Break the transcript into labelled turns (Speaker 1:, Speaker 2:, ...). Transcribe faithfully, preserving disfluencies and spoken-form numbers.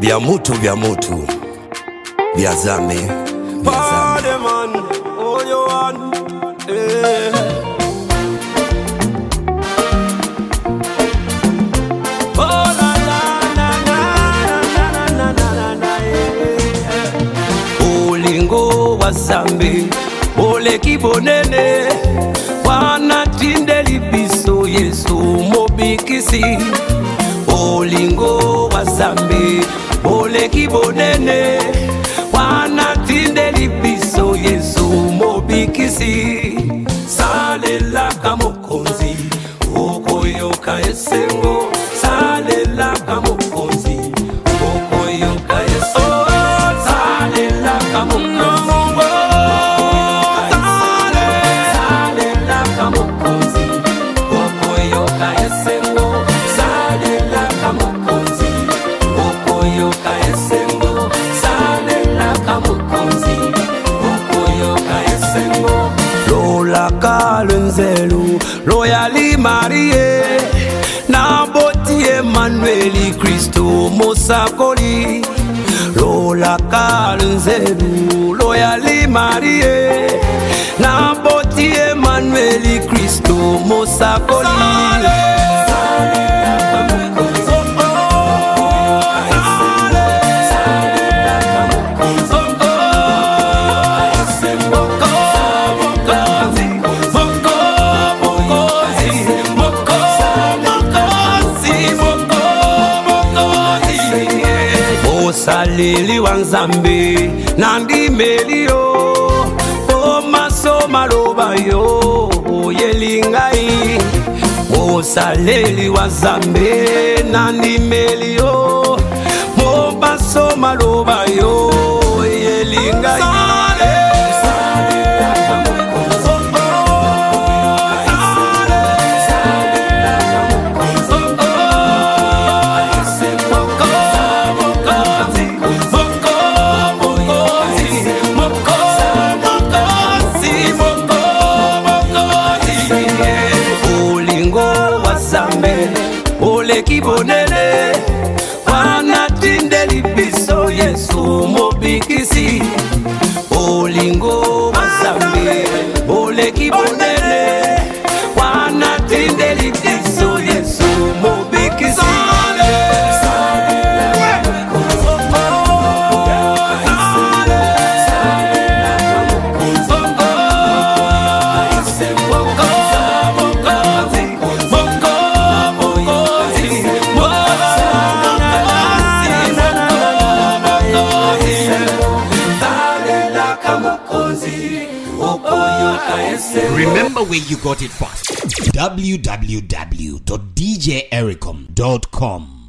Speaker 1: vya mutu vya mutu vya zame
Speaker 2: Party man, all you want, eh. Oh la la la la la la la la la, eh. Olingo wa zambe, ole kibonene, wana tinde libiso Yesu mobikisi. Olingo wa zambe, ole kibonene, wana tinde libiso Yesu mobikisi. Salela kamokonzi, okoyoka esengo. Salela kamokonzi, okoyoka esengo. Salela kamokonzi, salela kamokonzi, okoyoka esengo. Salela kamokonzi, okoyoka esengo. Salela kamokonzi, okoyoka esengo. Lola kalenzelu, loyali Marie, na boti Emmanueli Kristo mosakoli. Lola kalenzelu, loyali Marie, na boti Emmanueli Kristo mosakoli. Salili wanzambe nandi melio o maso maloba yo yelingai. O salili wanzambe nandi melio o maso maloba yo yelingai. Ole kibonene, wana tinde libiso Yesu mobikisi. Olingo wazambe, ole kibonene, wana tinde libiso Yesu mobikisi.
Speaker 3: Remember where you got it first. w w w dot d j ericom dot com